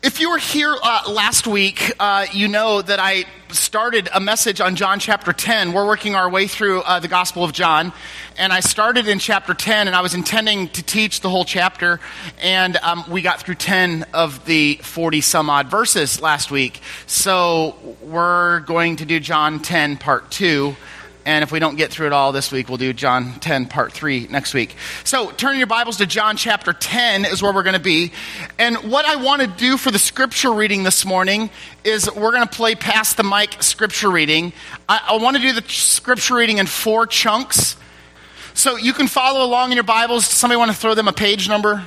If you were here last week, you know that I started a message on John chapter 10. We're working our way through the Gospel of John, and I started in chapter 10, and I was intending to teach the whole chapter, and we got through 10 of the 40-some-odd verses last week. So we're going to do John 10 part 2. And if we don't get through it all this week, we'll do John 10 part 3 next week. So turn your Bibles to John chapter 10 is where we're going to be. And what I want to do for the scripture reading this morning is we're going to play past the mic scripture reading. I want to do the scripture reading in 4 chunks. So you can follow along in your Bibles. Somebody want to throw them a page number?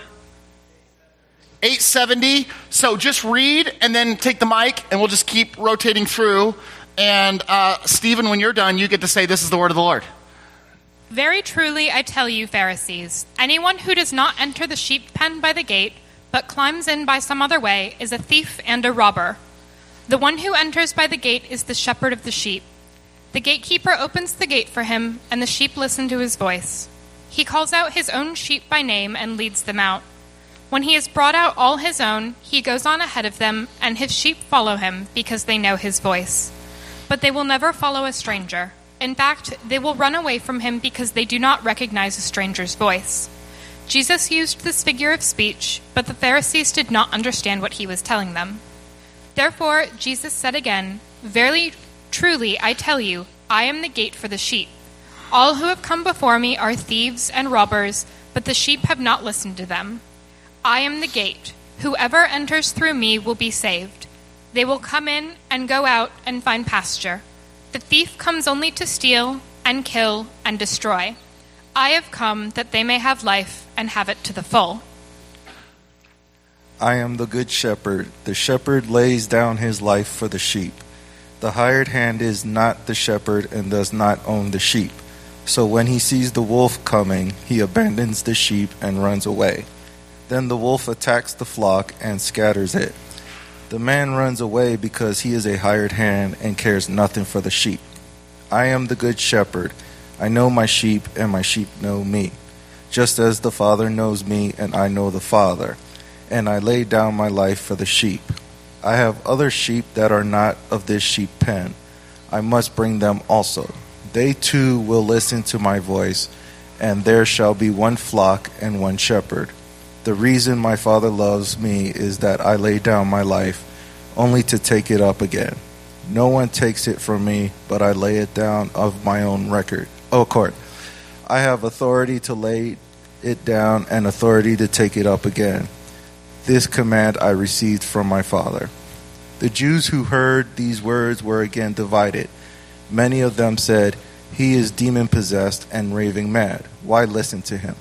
870. So just read and then take the mic and we'll just keep rotating through. And Stephen, when you're done, you get to say, "This is the word of the Lord." Very truly I tell you, Pharisees, anyone who does not enter the sheep pen by the gate, but climbs in by some other way, is a thief and a robber. The one who enters by the gate is the shepherd of the sheep. The gatekeeper opens the gate for him, and the sheep listen to his voice. He calls out his own sheep by name and leads them out. When he has brought out all his own, he goes on ahead of them, and his sheep follow him because they know his voice. But they will never follow a stranger. In fact, they will run away from him because they do not recognize a stranger's voice. Jesus used this figure of speech, but the Pharisees did not understand what he was telling them. Therefore, Jesus said again, "Verily, truly, I tell you, I am the gate for the sheep. All who have come before me are thieves and robbers, but the sheep have not listened to them. I am the gate. Whoever enters through me will be saved. They will come in and go out and find pasture. The thief comes only to steal and kill and destroy. I have come that they may have life and have it to the full." I am the good shepherd. The shepherd lays down his life for the sheep. The hired hand is not the shepherd and does not own the sheep. So when he sees the wolf coming, he abandons the sheep and runs away. Then the wolf attacks the flock and scatters it. The man runs away because he is a hired hand and cares nothing for the sheep. I am the good shepherd. I know my sheep, and my sheep know me, just as the Father knows me, and I know the Father, and I lay down my life for the sheep. I have other sheep that are not of this sheep pen. I must bring them also. They too will listen to my voice, and there shall be one flock and one shepherd. The reason my Father loves me is that I lay down my life only to take it up again. No one takes it from me, but I lay it down of my own accord. I have authority to lay it down and authority to take it up again. This command I received from my Father. The Jews who heard these words were again divided. Many of them said, "He is demon-possessed and raving mad. Why listen to him?"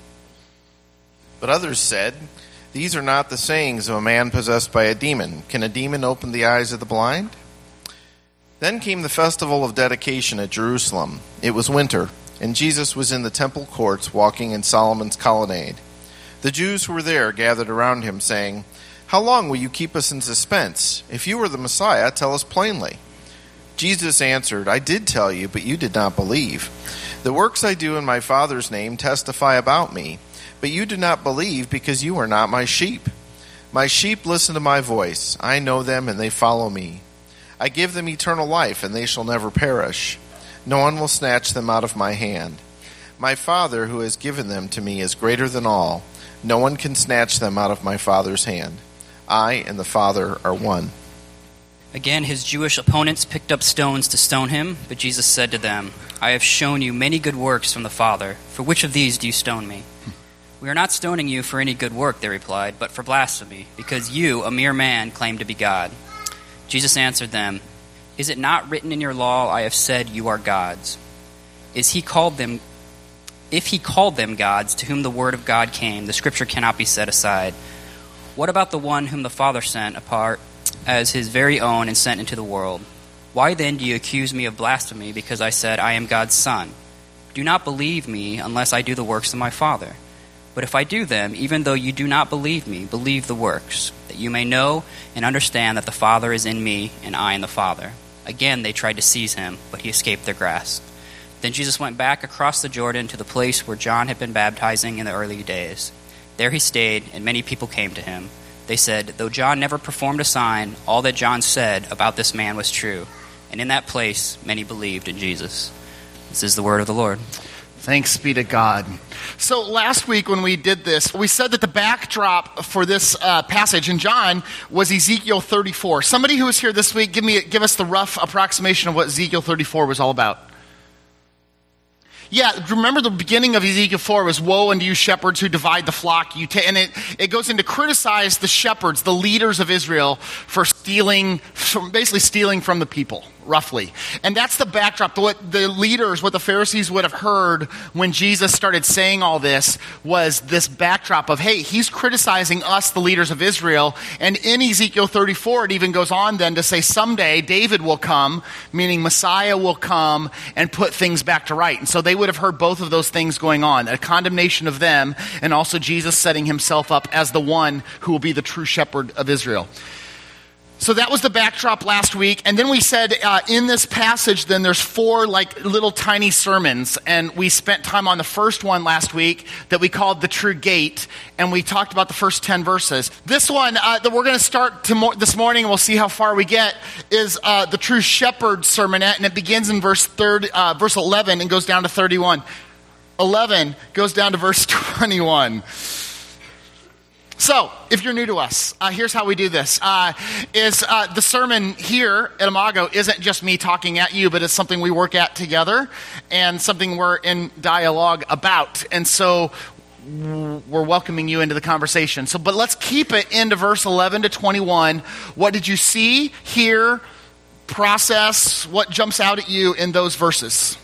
But others said, "These are not the sayings of a man possessed by a demon. Can a demon open the eyes of the blind?" Then came the festival of dedication at Jerusalem. It was winter, and Jesus was in the temple courts walking in Solomon's colonnade. The Jews who were there gathered around him, saying, "How long will you keep us in suspense? If you are the Messiah, tell us plainly." Jesus answered, "I did tell you, but you did not believe. The works I do in my Father's name testify about me, but you do not believe because you are not my sheep. My sheep listen to my voice. I know them and they follow me. I give them eternal life and they shall never perish. No one will snatch them out of my hand. My Father who has given them to me is greater than all. No one can snatch them out of my Father's hand. I and the Father are one." Again, his Jewish opponents picked up stones to stone him, but Jesus said to them, "I have shown you many good works from the Father. For which of these do you stone me?" "We are not stoning you for any good work," they replied, "but for blasphemy, because you, a mere man, claim to be God." Jesus answered them, "Is it not written in your law, I have said you are gods? If he called them gods, to whom the word of God came, the scripture cannot be set aside. What about the one whom the Father sent apart as his very own and sent into the world? Why then do you accuse me of blasphemy because I said I am God's son? Do not believe me unless I do the works of my Father. But if I do them, even though you do not believe me, believe the works, that you may know and understand that the Father is in me and I in the Father." Again they tried to seize him, but he escaped their grasp. Then Jesus went back across the Jordan to the place where John had been baptizing in the early days. There he stayed, and many people came to him. They said, "Though John never performed a sign, all that John said about this man was true." And in that place, many believed in Jesus. This is the word of the Lord. Thanks be to God. So last week when we did this, we said that the backdrop for this passage in John was Ezekiel 34. Somebody who was here this week, give us the rough approximation of what Ezekiel 34 was all about. Yeah, remember the beginning of Ezekiel 4 was, "Woe unto you shepherds who divide the flock." And it goes into criticize the shepherds, the leaders of Israel, for basically stealing from the people, roughly. And that's the backdrop. What the leaders, what the Pharisees would have heard when Jesus started saying all this was this backdrop of, hey, he's criticizing us, the leaders of Israel. And in Ezekiel 34, it even goes on then to say someday David will come, meaning Messiah will come and put things back to right. And so they would have heard both of those things going on, a condemnation of them and also Jesus setting himself up as the one who will be the true shepherd of Israel. So that was the backdrop last week. And then we said in this passage, then there's 4 like little tiny sermons. And we spent time on the first one last week that we called The True Gate. And we talked about the first 10 verses. This one that we're going to start this morning, and we'll see how far we get, is the True Shepherd sermonette. And it begins in verse 11 and goes down to 31. 11 goes down to verse 21. So, if you're new to us, here's how we do this. The sermon here at Imago isn't just me talking at you, but it's something we work at together and something we're in dialogue about. And so, we're welcoming you into the conversation. But let's keep it into verse 11 to 21. What did you see, hear, process? What jumps out at you in those verses?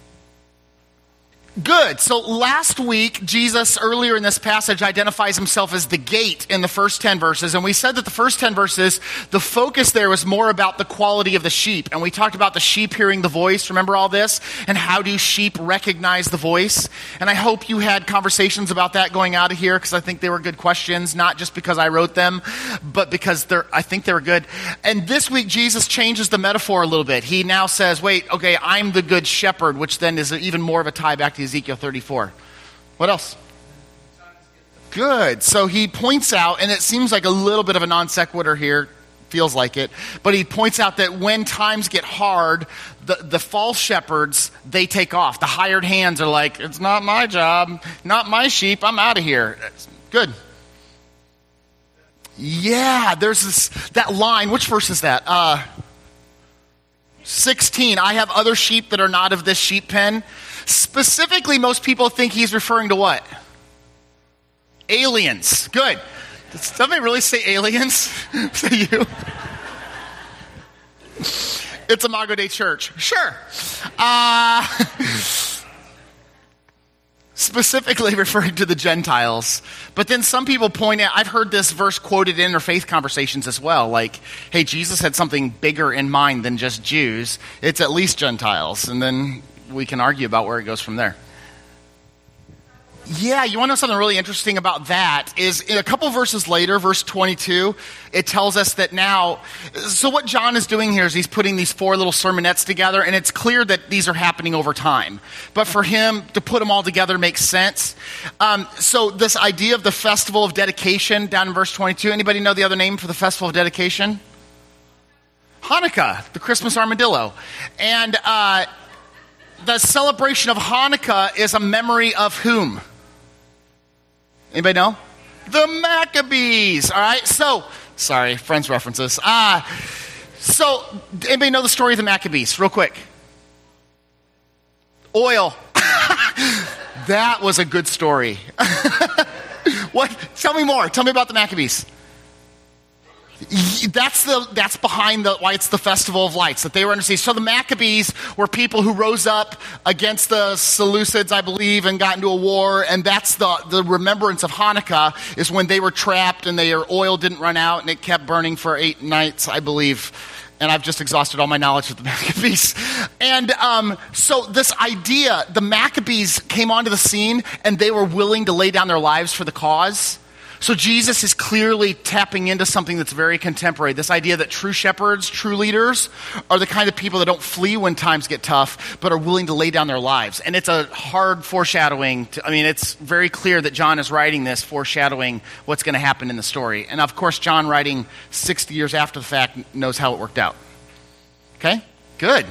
Good. So last week, Jesus, earlier in this passage, identifies himself as the gate in the first 10 verses. And we said that the first 10 verses, the focus there was more about the quality of the sheep. And we talked about the sheep hearing the voice. Remember all this? And how do sheep recognize the voice? And I hope you had conversations about that going out of here, because I think they were good questions, not just because I wrote them, but because I think they were good. And this week, Jesus changes the metaphor a little bit. He now says, wait, okay, I'm the good shepherd, which then is even more of a tie back to Ezekiel 34. What else? Good. So he points out, and it seems like a little bit of a non sequitur here, feels like it, but he points out that when times get hard, the false shepherds, they take off. The hired hands are like, it's not my job, not my sheep, I'm out of here. Good. Yeah, there's that line. Which verse is that? 16. I have other sheep that are not of this sheep pen. Specifically, most people think he's referring to what? Aliens. Good. Did somebody really say aliens? Say you? It's Imago Dei Church. Sure. Specifically referring to the Gentiles. But then some people point out, I've heard this verse quoted in interfaith conversations as well, like, hey, Jesus had something bigger in mind than just Jews. It's at least Gentiles. And then we can argue about where it goes from there. Yeah, you want to know something really interesting about that is in a couple verses later, verse 22, it tells us that now, so what John is doing here is he's putting these 4 little sermonettes together, and it's clear that these are happening over time. But for him to put them all together makes sense. So this idea of the festival of dedication down in verse 22, anybody know the other name for the festival of dedication? Hanukkah, the Christmas armadillo. And the celebration of Hanukkah is a memory of whom? Anybody know? The Maccabees. All right. So, sorry, Friends references. So, anybody know the story of the Maccabees? Real quick. Oil. That was a good story. What? Tell me more. Tell me about the Maccabees. That's behind why it's the Festival of Lights, that they were under siege. So the Maccabees were people who rose up against the Seleucids, I believe, and got into a war, and that's the remembrance of Hanukkah, is when they were trapped and their oil didn't run out, and it kept burning for 8 nights, I believe. And I've just exhausted all my knowledge of the Maccabees. And so this idea, the Maccabees came onto the scene, and they were willing to lay down their lives for the cause. So Jesus is clearly tapping into something that's very contemporary. This idea that true shepherds, true leaders, are the kind of people that don't flee when times get tough, but are willing to lay down their lives. And it's a hard foreshadowing. It's very clear that John is writing this, foreshadowing what's going to happen in the story. And of course, John, writing 60 years after the fact, knows how it worked out. Okay? Good.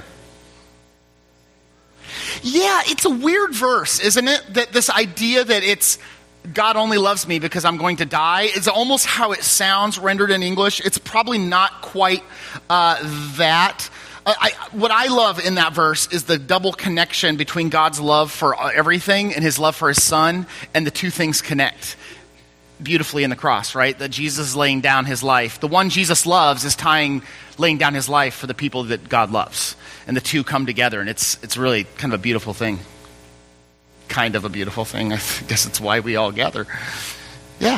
Yeah, it's a weird verse, isn't it? That this idea that it's God only loves me because I'm going to die is almost how it sounds rendered in English. It's probably not quite that. What I love in that verse is the double connection between God's love for everything and his love for his son, and the two things connect beautifully in the cross, right? That Jesus is laying down his life. The one Jesus loves is laying down his life for the people that God loves. And the two come together, and it's really kind of a beautiful thing. Kind of a beautiful thing. I guess it's why we all gather. Yeah.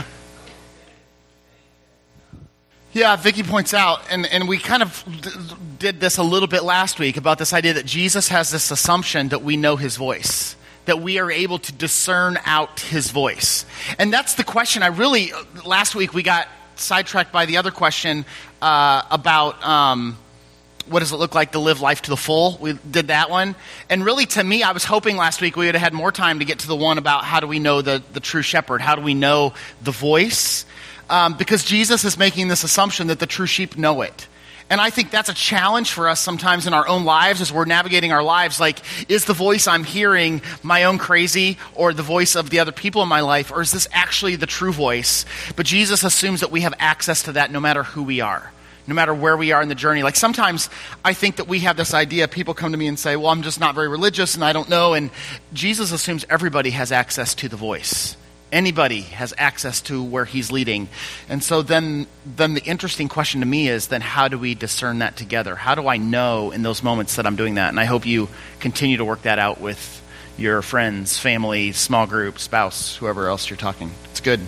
Yeah, Vicky points out, and we kind of did this a little bit last week, about this idea that Jesus has this assumption that we know his voice, that we are able to discern out his voice. And that's the question last week we got sidetracked by the other question about what does it look like to live life to the full? We did that one. And really, to me, I was hoping last week we would have had more time to get to the one about how do we know the true shepherd? How do we know the voice? Because Jesus is making this assumption that the true sheep know it. And I think that's a challenge for us sometimes in our own lives as we're navigating our lives. Like, is the voice I'm hearing my own crazy, or the voice of the other people in my life? Or is this actually the true voice? But Jesus assumes that we have access to that no matter who we are, no matter where we are in the journey. Like, sometimes I think that we have this idea, people come to me and say, well, I'm just not very religious and I don't know. And Jesus assumes everybody has access to the voice. Anybody has access to where he's leading. And so then the interesting question to me is, then how do we discern that together? How do I know in those moments that I'm doing that? And I hope you continue to work that out with your friends, family, small group, spouse, whoever else you're talking. It's good.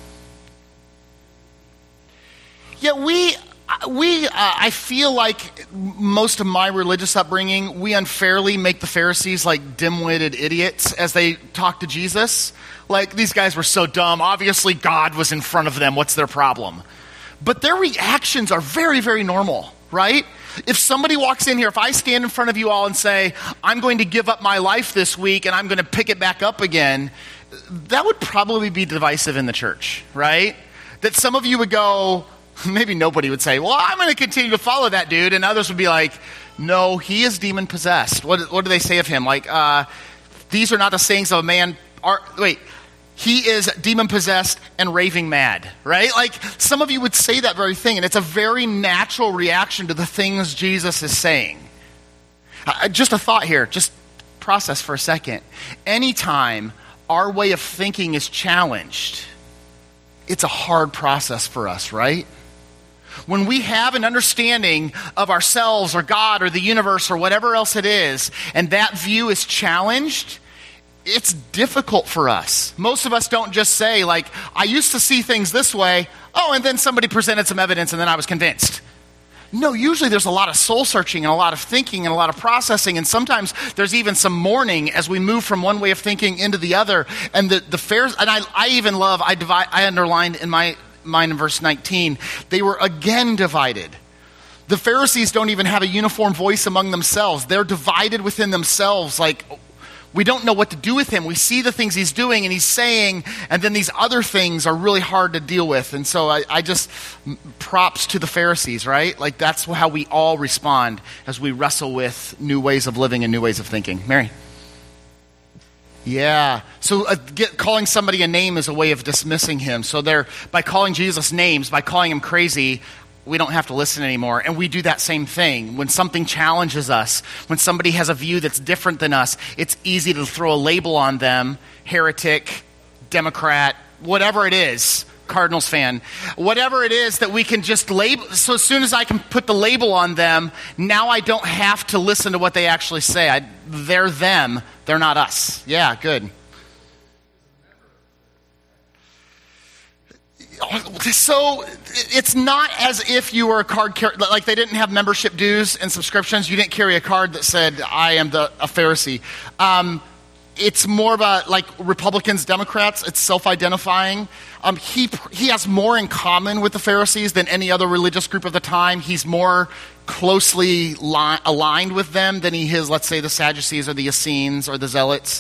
Yeah, I feel like most of my religious upbringing, we unfairly make the Pharisees like dim-witted idiots as they talk to Jesus. Like, these guys were so dumb. Obviously, God was in front of them. What's their problem? But their reactions are very, very normal, right? If somebody walks in here, if I stand in front of you all and say, I'm going to give up my life this week and I'm going to pick it back up again, that would probably be divisive in the church, right? That some of you would go, maybe nobody would say, well, I'm going to continue to follow that dude. And others would be like, no, he is demon-possessed. What do they say of him? Like, these are not the sayings of a man. He is demon-possessed and raving mad, right? Like, some of you would say that very thing, and it's a very natural reaction to the things Jesus is saying. Just a thought here, just process for a second. Anytime our way of thinking is challenged, it's a hard process for us, right? When we have an understanding of ourselves or God or the universe or whatever else it is, and that view is challenged, it's difficult for us. Most of us don't just say, like, I used to see things this way, and then somebody presented some evidence and then I was convinced. No, usually there's a lot of soul searching and a lot of thinking and a lot of processing, and sometimes there's even some mourning as we move from one way of thinking into the other. And the Pharisees, and I underlined in my mind in verse 19, they were again divided. The Pharisees don't even have a uniform voice among themselves. They're divided within themselves, like, we don't know what to do with him. We see the things he's doing and he's saying, and then these other things are really hard to deal with. And so I just, props to the Pharisees, right? Like, that's how we all respond as we wrestle with new ways of living and new ways of thinking. Mary? Yeah. So calling somebody a name is a way of dismissing him. So by calling Jesus names, by calling him crazy, we don't have to listen anymore. And we do that same thing. When something challenges us, when somebody has a view that's different than us, it's easy to throw a label on them, heretic, Democrat, whatever it is, Cardinals fan, whatever it is that we can just label. So as soon as I can put the label on them, now I don't have to listen to what they actually say. They're them, they're not us. Yeah, good. So it's not as if you were a card carrier, like they didn't have membership dues and subscriptions. You didn't carry a card that said, I am a Pharisee. it's more about like Republicans, Democrats. It's self-identifying. He has more in common with the Pharisees than any other religious group of the time. He's more closely aligned with them than he is, let's say, the Sadducees or the Essenes or the Zealots.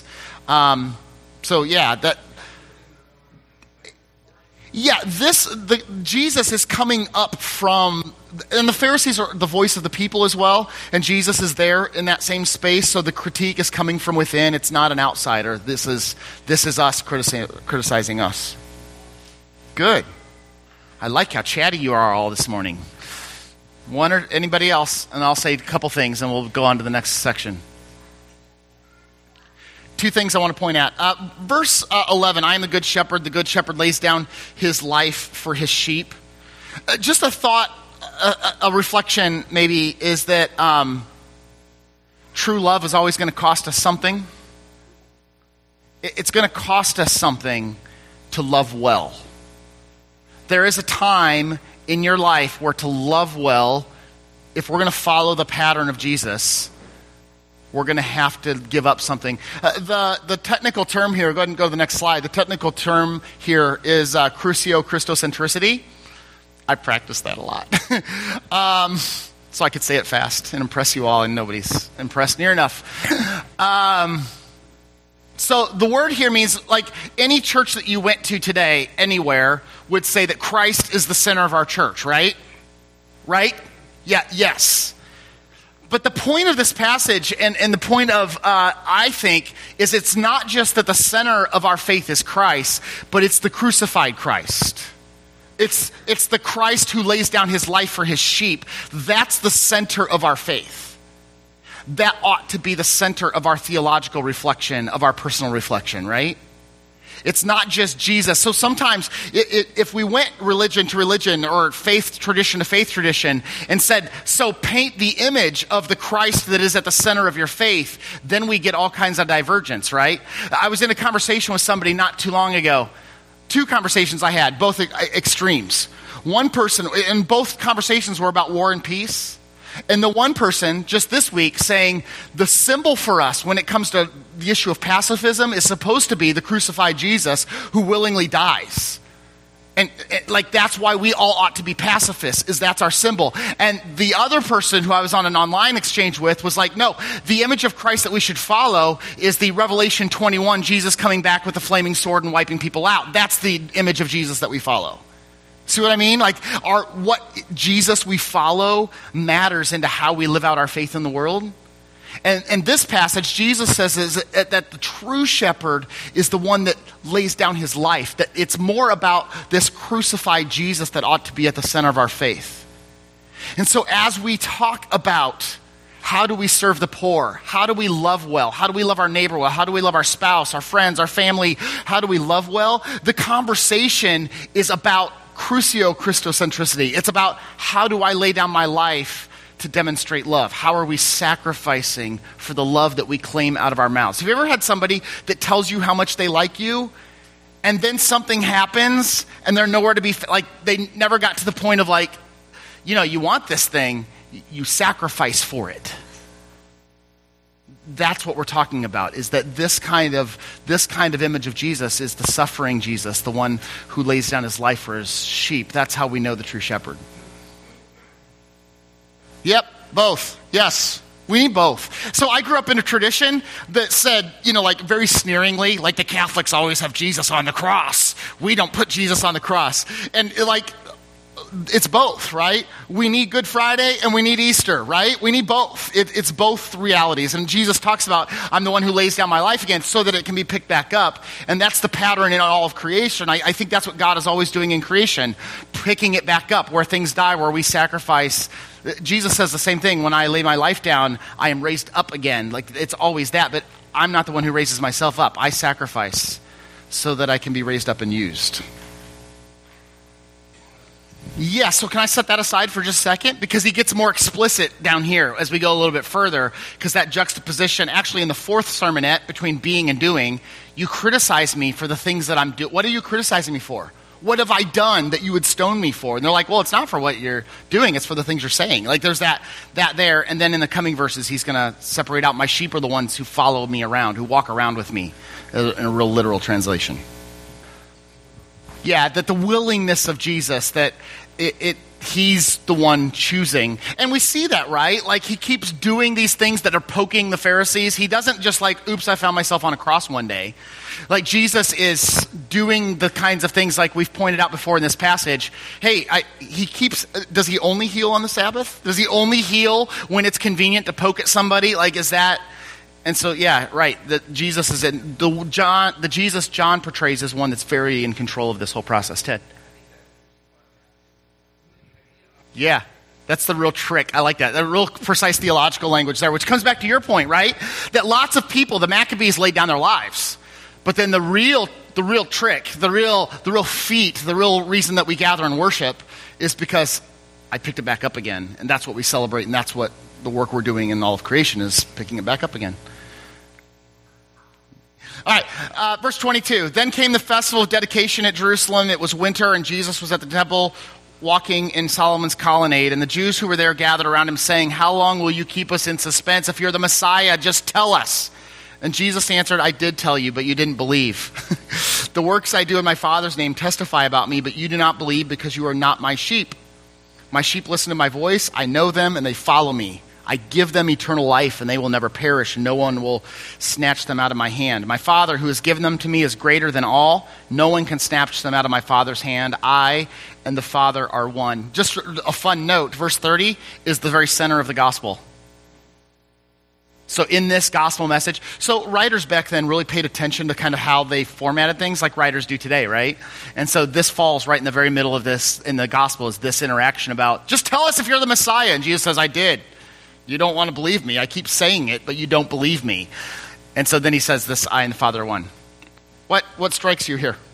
Jesus is coming up from, and the Pharisees are the voice of the people as well, and Jesus is there in that same space, so the critique is coming from within. It's not an outsider. This is us criticizing us. Good. I like how chatty you are all this morning. One or anybody else, and I'll say a couple things, and we'll go on to the next section. Two things I want to point out. Verse 11, I am the good shepherd lays down his life for his sheep. Just a thought, a reflection maybe, is that true love is always going to cost us something. It's going to cost us something to love well. There is a time in your life where to love well, if we're going to follow the pattern of Jesus, we're going to have to give up something. The technical term here, go ahead and go to the next slide. The technical term here is crucio Christocentricity. I practiced that a lot. So I could say it fast and impress you all, and nobody's impressed near enough. So the word here means, like, any church that you went to today, anywhere, would say that Christ is the center of our church, right? Right? Yeah, yes. But the point of this passage, and the point of, I think, is it's not just that the center of our faith is Christ, but it's the crucified Christ. It's the Christ who lays down his life for his sheep. That's the center of our faith. That ought to be the center of our theological reflection, of our personal reflection, right? It's not just Jesus. So sometimes if we went religion to religion or faith tradition to faith tradition and said, so paint the image of the Christ that is at the center of your faith, then we get all kinds of divergence, right? I was in a conversation with somebody not too long ago. Two conversations I had, both extremes. One person, and both conversations were about war and peace. And the one person, just this week, saying the symbol for us when it comes to the issue of pacifism is supposed to be the crucified Jesus who willingly dies. And like, that's why we all ought to be pacifists, is that's our symbol. And the other person who I was on an online exchange with was like, no, the image of Christ that we should follow is the Revelation 21, Jesus coming back with a flaming sword and wiping people out. That's the image of Jesus that we follow. See what I mean? Like, what Jesus we follow matters into how we live out our faith in the world. And this passage, Jesus says is that the true shepherd is the one that lays down his life. That it's more about this crucified Jesus that ought to be at the center of our faith. And so as we talk about how do we serve the poor, how do we love well, how do we love our neighbor well, how do we love our spouse, our friends, our family, how do we love well, the conversation is about crucio Christocentricity. It's about how do I lay down my life to demonstrate love? How are we sacrificing for the love that we claim out of our mouths? Have you ever had somebody that tells you how much they like you, and then something happens, and they're nowhere to be, like, they never got to the point of, like, you know, you want this thing, you sacrifice for it. That's what we're talking about, is that this kind of image of Jesus is the suffering Jesus, the one who lays down his life for his sheep. That's how we know the true shepherd. Yep, both. Yes, we need both. So I grew up in a tradition that said, you know, like, very sneeringly, like, the Catholics always have Jesus on the cross. We don't put Jesus on the cross. And, like, it's both, right? We need Good Friday and we need Easter, right? We need both. It's both realities. And Jesus talks about, I'm the one who lays down my life again so that it can be picked back up. And that's the pattern in all of creation. I think that's what God is always doing in creation, picking it back up where things die, where we sacrifice. Jesus says the same thing. When I lay my life down, I am raised up again. Like, it's always that. But I'm not the one who raises myself up. I sacrifice so that I can be raised up and used. Yeah, so can I set that aside for just a second? Because he gets more explicit down here as we go a little bit further, because that juxtaposition, actually in the fourth sermonette between being and doing, you criticize me for the things that I'm doing. What are you criticizing me for? What have I done that you would stone me for? And they're like, well, it's not for what you're doing. It's for the things you're saying. Like there's that there. And then in the coming verses, he's going to separate out, my sheep are the ones who follow me around, who walk around with me, in a real literal translation. Yeah, that the willingness of Jesus, that he's the one choosing. And we see that, right? Like he keeps doing these things that are poking the Pharisees. He doesn't just like, oops, I found myself on a cross one day. Like Jesus is doing the kinds of things like we've pointed out before in this passage. Hey, does he only heal on the Sabbath? Does he only heal when it's convenient to poke at somebody? Like, is that... And so, yeah, right, that Jesus is in... The Jesus John portrays as one that's very in control of this whole process. Ted? Yeah, that's the real trick. I like that. The real precise theological language there, which comes back to your point, right? That lots of people, the Maccabees laid down their lives. But then the real trick, the real feat, the real reason that we gather and worship is because I picked it back up again. And that's what we celebrate, and that's what the work we're doing in all of creation is, picking it back up again. All right, verse 22. Then came the festival of dedication at Jerusalem. It was winter, and Jesus was at the temple walking in Solomon's colonnade. And the Jews who were there gathered around him, saying, how long will you keep us in suspense? If you're the Messiah, just tell us. And Jesus answered, I did tell you, but you didn't believe. The works I do in my Father's name testify about me, but you do not believe because you are not my sheep. My sheep listen to my voice. I know them, and they follow me. I give them eternal life, and they will never perish, and no one will snatch them out of my hand. My Father, who has given them to me, is greater than all. No one can snatch them out of my Father's hand. I and the Father are one. Just a fun note, verse 30 is the very center of the gospel. So in this gospel message, so writers back then really paid attention to kind of how they formatted things like writers do today, right? And so this falls right in the very middle of this, in the gospel, is this interaction about, just tell us if you're the Messiah. And Jesus says, I did. You don't want to believe me. I keep saying it, but you don't believe me. And so then he says this, I and the Father are one. What strikes you here?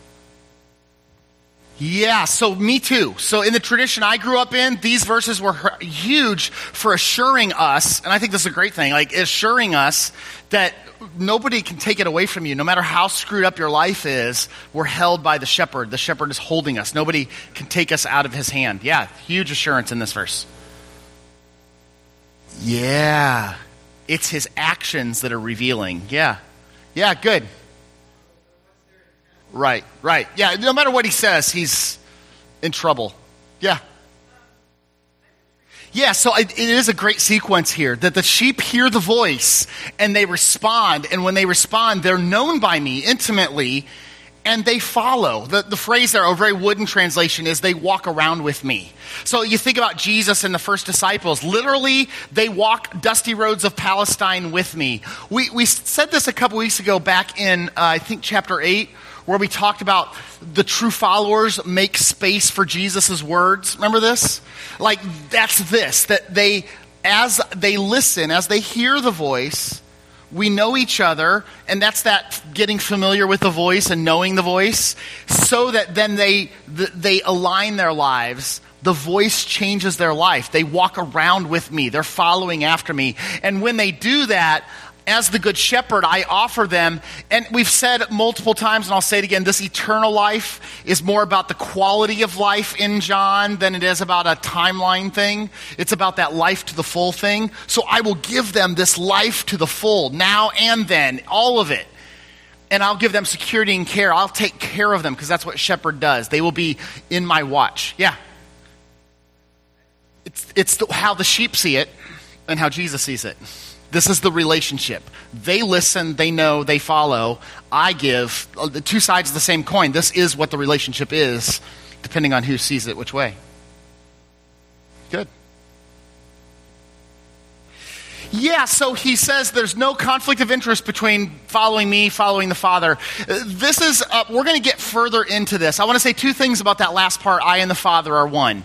Yeah, so me too. So in the tradition I grew up in, these verses were huge for assuring us, and I think this is a great thing, like assuring us that nobody can take it away from you. No matter how screwed up your life is, we're held by the shepherd. The shepherd is holding us. Nobody can take us out of his hand. Yeah, huge assurance in this verse. Yeah, it's his actions that are revealing. Yeah, good. Right. Yeah, no matter what he says, he's in trouble. Yeah, so it is a great sequence here, that the sheep hear the voice and they respond. And when they respond, they're known by me intimately and they follow. The phrase there, a very wooden translation, is they walk around with me. So you think about Jesus and the first disciples. Literally, they walk dusty roads of Palestine with me. We said this a couple weeks ago back in, I think, chapter 8, where we talked about the true followers make space for Jesus' words. Remember this? Like, that's this, that as they listen, as they hear the voice, we know each other, and that's that getting familiar with the voice and knowing the voice, so that then they align their lives. The voice changes their life. They walk around with me. They're following after me. And when they do that, as the good shepherd, I offer them, and we've said multiple times, and I'll say it again, this eternal life is more about the quality of life in John than it is about a timeline thing. It's about that life to the full thing. So I will give them this life to the full, now and then, all of it. And I'll give them security and care. I'll take care of them, because that's what shepherd does. They will be in my watch. Yeah. It's how the sheep see it and how Jesus sees it. This is the relationship. They listen, they know, they follow. I give. The two sides of the same coin. This is what the relationship is, depending on who sees it which way. Good. Yeah, so he says there's no conflict of interest between following me, following the Father. This is, we're going to get further into this. I want to say two things about that last part, I and the Father are one.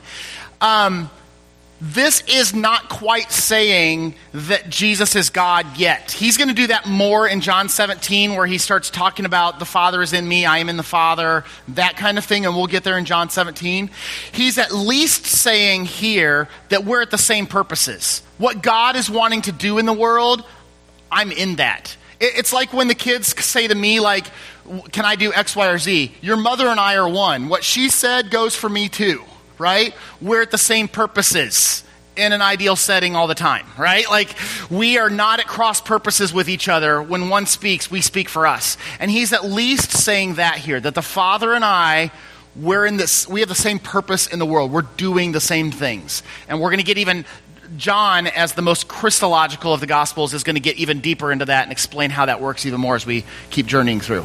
This is not quite saying that Jesus is God yet. He's going to do that more in John 17, where he starts talking about the Father is in me, I am in the Father, that kind of thing, and we'll get there in John 17. He's at least saying here that we're at the same purposes. What God is wanting to do in the world, I'm in that. It's like when the kids say to me, like, can I do X, Y, or Z? Your mother and I are one. What she said goes for me too, right? We're at the same purposes in an ideal setting all the time, right? Like, we are not at cross purposes with each other. When one speaks, we speak for us. And he's at least saying that here, that the Father and I, we have the same purpose in the world. We're doing the same things. And we're going to get even, John, as the most Christological of the Gospels, is going to get even deeper into that and explain how that works even more as we keep journeying through.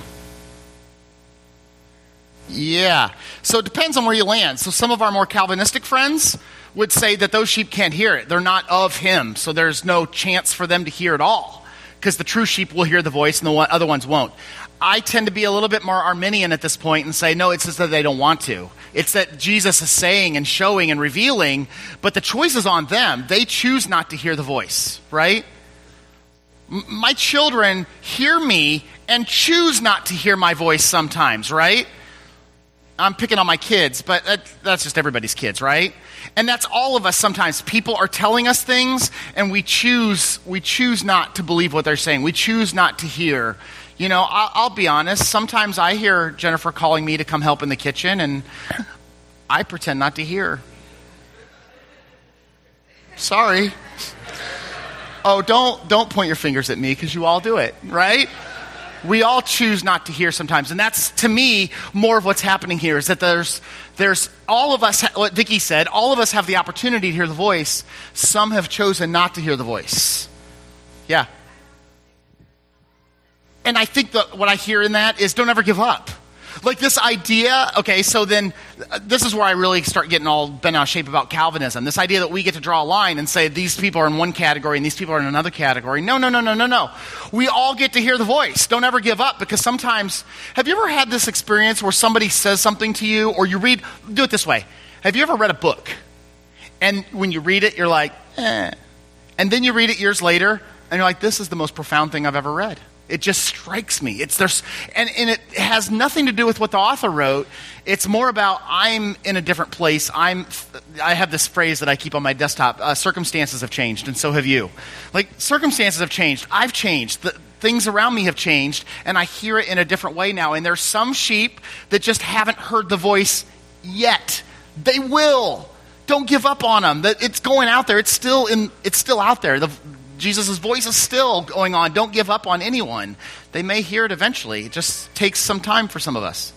Yeah. So it depends on where you land. So some of our more Calvinistic friends would say that those sheep can't hear it. They're not of him, so there's no chance for them to hear it all, because the true sheep will hear the voice and the other ones won't. I tend to be a little bit more Arminian at this point and say, no, it's just that they don't want to. It's that Jesus is saying and showing and revealing, but the choice is on them. They choose not to hear the voice, right? My children hear me and choose not to hear my voice sometimes, right? I'm picking on my kids, but that's just everybody's kids, right? And that's all of us sometimes. People are telling us things, and we choose not to believe what they're saying. We choose not to hear. You know, I'll be honest. Sometimes I hear Jennifer calling me to come help in the kitchen, and I pretend not to hear. Sorry. Oh, don't point your fingers at me, because you all do it, right? We all choose not to hear sometimes. And that's, to me, more of what's happening here, is that there's all of us, what Vicky said, all of us have the opportunity to hear the voice. Some have chosen not to hear the voice. Yeah. And I think that what I hear in that is don't ever give up. Like this idea, okay, so then this is where I really start getting all bent out of shape about Calvinism. This idea that we get to draw a line and say these people are in one category and these people are in another category. No. We all get to hear the voice. Don't ever give up, because sometimes, have you ever had this experience where somebody says something to you, or you read, do it this way. Have you ever read a book? And when you read it, you're like, eh. And then you read it years later, and you're like, this is the most profound thing I've ever read. It just strikes me. And it has nothing to do with what the author wrote. It's more about I'm in a different place. I have this phrase that I keep on my desktop. Circumstances have changed, and so have you. Like, circumstances have changed. I've changed. The things around me have changed, and I hear it in a different way now. And there's some sheep that just haven't heard the voice yet. They will. Don't give up on them. It's going out there. It's still out there. Jesus' voice is still going on. Don't give up on anyone. They may hear it eventually. It just takes some time for some of us.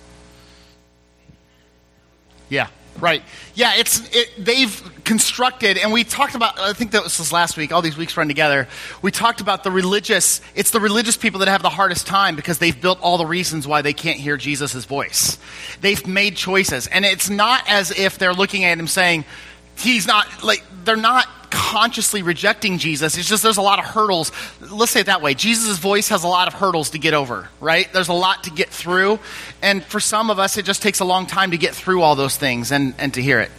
Yeah, right. Yeah, they've constructed, and we talked about, I think that was last week, all these weeks run together, we talked about it's the religious people that have the hardest time, because they've built all the reasons why they can't hear Jesus' voice. They've made choices, and it's not as if they're looking at him saying, they're not consciously rejecting Jesus. It's just there's a lot of hurdles. Let's say it that way. Jesus' voice has a lot of hurdles to get over, right? There's a lot to get through. And for some of us, it just takes a long time to get through all those things and to hear it.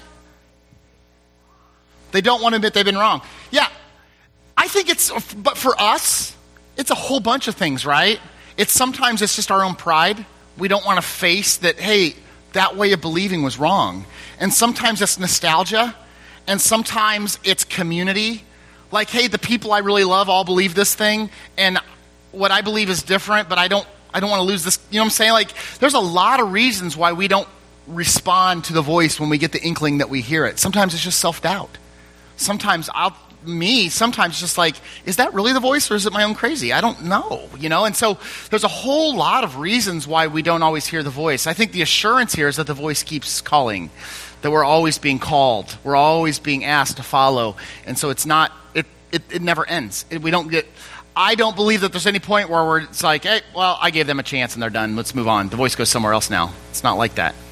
They don't want to admit they've been wrong. Yeah, I think but for us, it's a whole bunch of things, right? Sometimes it's just our own pride. We don't want to face that, hey, that way of believing was wrong. And sometimes it's nostalgia. And sometimes it's community. Like, hey, the people I really love all believe this thing, and what I believe is different, but I don't want to lose this. You know what I'm saying? Like, there's a lot of reasons why we don't respond to the voice when we get the inkling that we hear it. Sometimes it's just self-doubt. Sometimes just like, is that really the voice, or is it my own crazy? I don't know, And so there's a whole lot of reasons why we don't always hear the voice. I think the assurance here is that the voice keeps calling, that we're always being called, we're always being asked to follow, and so it's not. It never ends. I don't believe that there's any point where it's like, hey, well, I gave them a chance and they're done. Let's move on. The voice goes somewhere else now. It's not like that.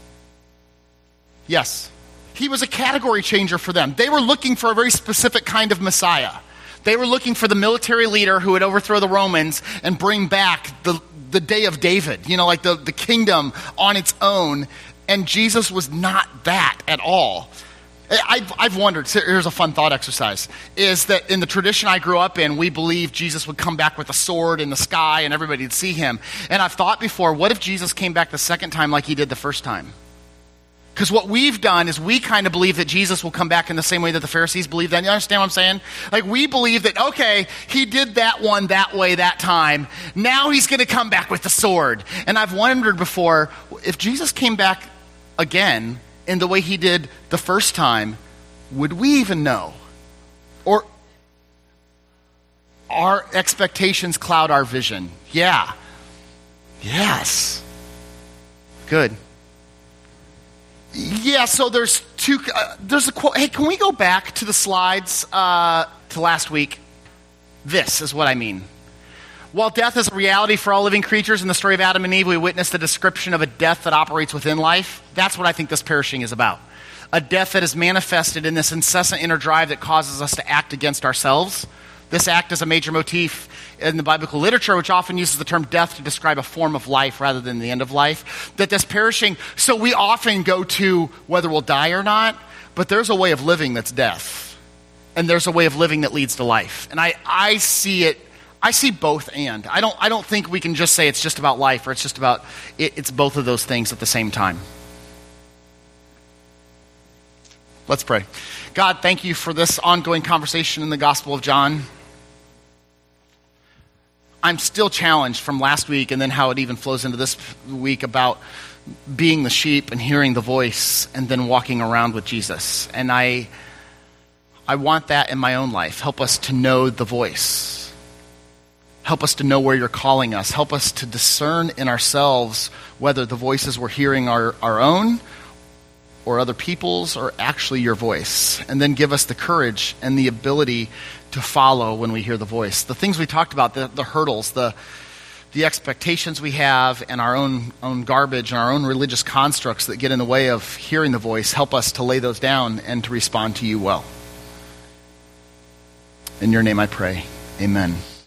Yes. He was a category changer for them. They were looking for a very specific kind of Messiah. They were looking for the military leader who would overthrow the Romans and bring back the day of David, like the kingdom on its own. And Jesus was not that at all. I've wondered, here's a fun thought exercise, is that in the tradition I grew up in, we believed Jesus would come back with a sword in the sky and everybody would see him. And I've thought before, what if Jesus came back the second time like he did the first time? Because what we've done is we kind of believe that Jesus will come back in the same way that the Pharisees believed that. You understand what I'm saying? Like, we believe that, okay, he did that one that way that time. Now he's going to come back with the sword. And I've wondered before, if Jesus came back again in the way he did the first time, would we even know? Or our expectations cloud our vision? Yeah. Yes. Good. Yeah, so there's a quote. Hey, can we go back to the slides to last week? This is what I mean. While death is a reality for all living creatures, in the story of Adam and Eve, we witness the description of a death that operates within life. That's what I think this perishing is about. A death that is manifested in this incessant inner drive that causes us to act against ourselves. This act is a major motif in the biblical literature, which often uses the term death to describe a form of life rather than the end of life. That this perishing, so we often go to whether we'll die or not, but there's a way of living that's death. And there's a way of living that leads to life. And I see it, I see both and. I don't think we can just say it's just about life or it's just about, it's both of those things at the same time. Let's pray. God, thank you for this ongoing conversation in the Gospel of John. I'm still challenged from last week and then how it even flows into this week about being the sheep and hearing the voice and then walking around with Jesus. And I want that in my own life. Help us to know the voice. Help us to know where you're calling us. Help us to discern in ourselves whether the voices we're hearing are our own or other people's or actually your voice. And then give us the courage and the ability to follow when we hear the voice. The things we talked about, the hurdles, the expectations we have, and our own garbage and our own religious constructs that get in the way of hearing the voice, help us to lay those down and to respond to you well. In your name I pray. Amen.